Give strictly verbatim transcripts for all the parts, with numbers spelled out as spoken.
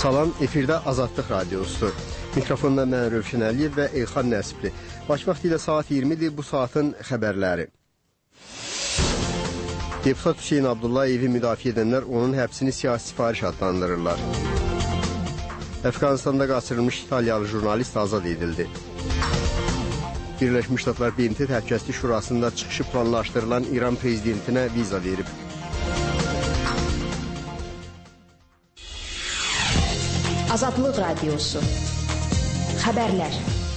Salam, efirdə Azadlıq Radiosudur. Mikrofonda mən Rövşən Əliyev və Elxan Nəsibli. Baş vaxtı ilə saat iyirmidir, bu saatın xəbərləri. Deputat Hüseyn Abdullayevi müdafiə edənlər onun həbsini siyasi sifariş adlandırırlar. Əfqanistanda qaçırılmış İtalyalı jurnalist azad edildi. Birləşmiş Ştatlar B M T Təhlükəsizlik Şurasında çıxışı planlaşdırılan İran prezidentinə viza verib. Azadlıq Radiosu. Xəbərlər.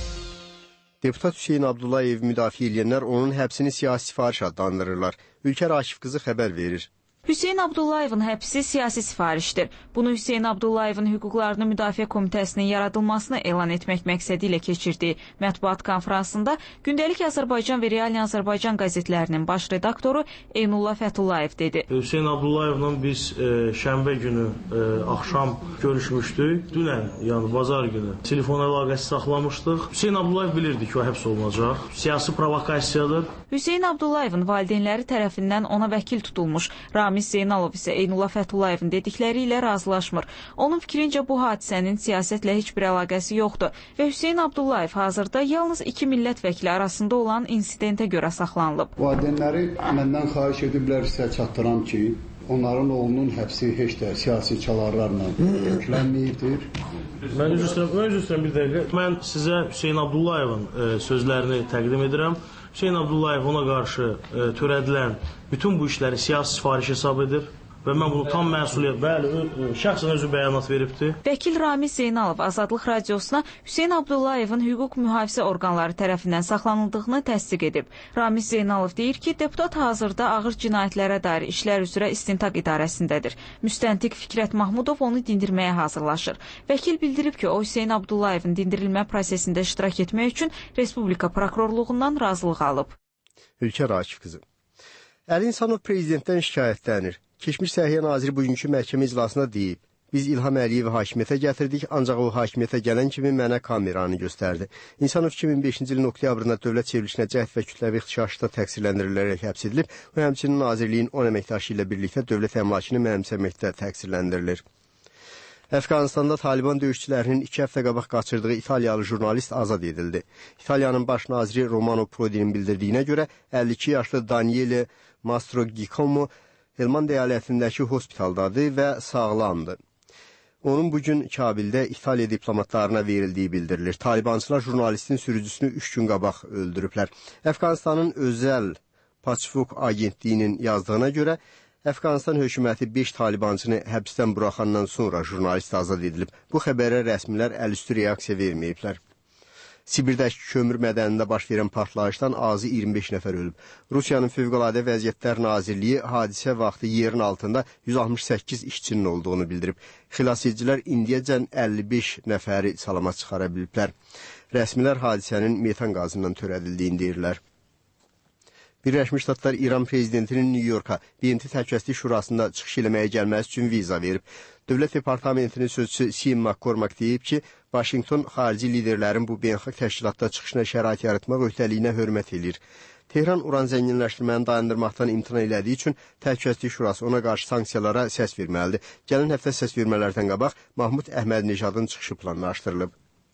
Deputat Hüseyn Abdullayev müdafiə edənlər onun həbsini siyasi sifariş adlandırırlar. Ülkər Akif qızı xəbər verir. Hüseyn Abdullayevin həbsi siyasi sifarişdir. Bunu Hüseyn Abdullayevin hüquqlarını müdafiə komitəsinin yaradılmasını elan etmək məqsədi ilə keçirdiyi mətbuat konfransında Gündəlik Azərbaycan və Real Azərbaycan qəzetlərinin baş redaktoru Eynullah Fətullayev dedi. Hüseyn Abdullayevlə biz e, şənbə günü e, axşam görüşmüşdük. Dünən, yəni bazar günü telefon əlaqəsi saxlamışdıq. Hüseyn Abdullayev bilirdi ki, o həbs olunacaq. Siyasi provokasiyadır. Hüseyn Abdullayevin valideynləri tərəfindən ona vəkil tutulmuş Ramiz Zeynalov isə Eynullah Fətullayevin dedikləri ilə razılaşmır. Onun fikrincə bu hadisənin siyasətlə heç bir əlaqəsi yoxdur və Hüseyn Abdullayev hazırda yalnız iki millət vəkili arasında olan insidentə görə saxlanılıb. Valideynləri məndən xahiş ediblər sizə çatdıram ki, onların oğlunun həbsi heç də siyasi çalarlarla yüklənməyibdir. Mən üzr istəyirəm bir dəqiqə. Mən sizə Hüseyn Abdullayevin e, sözlərini təqdim edirəm. Hüseyn Abdullayev ona qarşı e, törədilən bütün bu işləri siyasi sifariş hesab edir və mən bunu tam məsuliyyət, bəli, ö, şəxsən özü bəyanat veribdir. Vəkil Ramiz Zeynalov Azadlıq Radiosuna Hüseyn Abdullayevin hüquq mühafizə orqanları tərəfindən saxlanıldığını təsdiq edib. Ramiz Zeynalov deyir ki, deputat hazırda ağır cinayətlərə dair işlər üzrə istintaq idarəsindədir. Müstəntiq Fikrət Mahmudov onu dindirməyə hazırlaşır. Vəkil bildirib ki, o Hüseyn Abdullayevin dindirilmə prosesində iştirak etmək üçün Respublika prokurorluğundan razılıq alıb. Ülkər Akif qızı. Əli İnsanov prezidentdən şikayətlənir. Keçmiş Səhiyyə Naziri bugünkü məhkəmə iclasında deyib, biz İlham Əliyevi hakimiyyətə gətirdik, ancaq o hakimiyyətə gələn kimi mənə kameranı göstərdi. İnsanov iki min beşinci ilin oktyabrında dövlət çevrilişinə cəhd və kütləvi ixtişaşda təqsirləndirilərək həbs edilib və həmçinin Nazirliyin on əməkdaşı ilə birlikdə dövlət əmlakını mənimsəməkdə təqsirləndirilir. Əfqanistanda Taliban döyüşçülərinin iki həftə qabaq qaçırdığı İtalyalı jurnalist azad edildi. İtaliyanın baş naziri Romano Prodi'nin bildirdiyinə görə əlli iki yaşlı Daniele Mastrogiacomo Helmand əyalətindəki hospitaldadır və sağlamdır. Onun bugün Kabildə İtaliya diplomatlarına verildiyi bildirilir. Talibançılar jurnalistin sürücüsünü üç gün qabaq öldürüblər. Əfqanistanın özəl Paçfuk agentliyinin yazdığına görə Əfqanistan hökuməti beş talibançını həbsdən buraxandan sonra jurnalist azad edilib. Bu xəbərə rəsmilər əlüstü reaksiya verməyiblər. Sibirdəki kömür mədənində baş verən partlayışdan azı iyirmi beş nəfər ölüb. Rusiyanın Fövqəladə Vəziyyətlər Nazirliyi hadisə vaxtı yerin altında yüz altmış səkkiz işçinin olduğunu bildirib. Xilasedicilər indiyəcən əlli beş nəfəri salama çıxara biliblər. Rəsmilər hadisənin metan qazından törədildiyini deyirlər. Birləşmiş Ştatlar İran prezidentinin New Yorka B M T Təhlükəsizlik Şurasında çıxış eləməyə gəlməsi üçün viza verib. Dövlət Departamentinin sözçüsü Sim McCormack deyib ki, Vaşinqton xarici liderlərin bu beynəlxalq təşkilatda çıxışına şərait yaratmaq öhdəliyinə hörmət edir. Tehran uran zənginləşdirməni dayandırmaqdan imtina elədiyi üçün Təhlükəsizlik Şurası ona qarşı sanksiyalara səs verməlidir. Gələn həftə səs vermələrdən qabaq Mahmud Əhmədnejadın çıxışı planlaşdırılıb.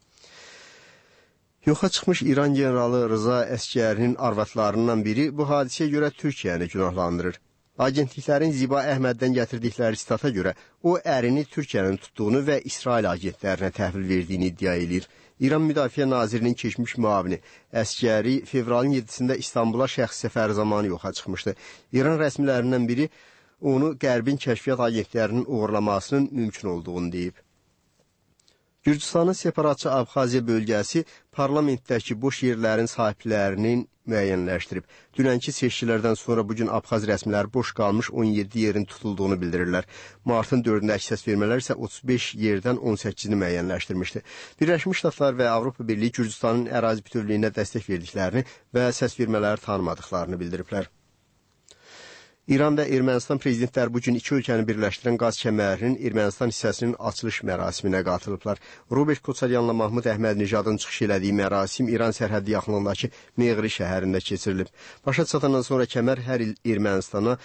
Yoxa çıxmış İran generalı Rıza Əskərinin arvadlarından biri bu hadisəyə görə Türkiyəni günahlandırır. Agentliklərin Ziba Əhməddən gətirdikləri sitata görə o ərini Türkiyənin tutduğunu və İsrail agentlərinə təhvil verdiyini iddia edir. İran Müdafiə Nazirinin keçmiş müavini Əskəri fevralın yeddisində İstanbula şəxsi səfəri zamanı yoxa çıxmışdı. İran rəsmilərindən biri onu Qərbin kəşfiyyat agentlərinin uğurlamasının mümkün olduğunu deyib. Gürcüstanın separatçı Abxaziya bölgəsi parlamentdəki boş yerlərin sahiblərinin müəyyənləşdirib. Dünənki seçkilərdən sonra bugün Abxaz rəsmiləri boş qalmış on yeddi yerin tutulduğunu bildirirlər. Martın dördündəki səsvermələr isə otuz beş yerdən on səkkizini müəyyənləşdirmişdi. Birləşmiş Ştatlar və Avropa Birliyi Gürcüstanın ərazi bütövlüyünə dəstək verdiklərini və səsvermələri tanımadıqlarını bildiriblər. İran və Ermənistan prezidentləri bugün iki ölkəni birləşdirən qaz kəmərinin Ermənistan hissəsinin açılış mərasiminə qatılıblar. Robert Koçaryanla Mahmud Əhmədnejadın çıxış elədiyi mərasim İran sərhəddi yaxınlığındakı Meğri şəhərində keçirilib. Başa çatandan sonra kəmər hər il Ermənistana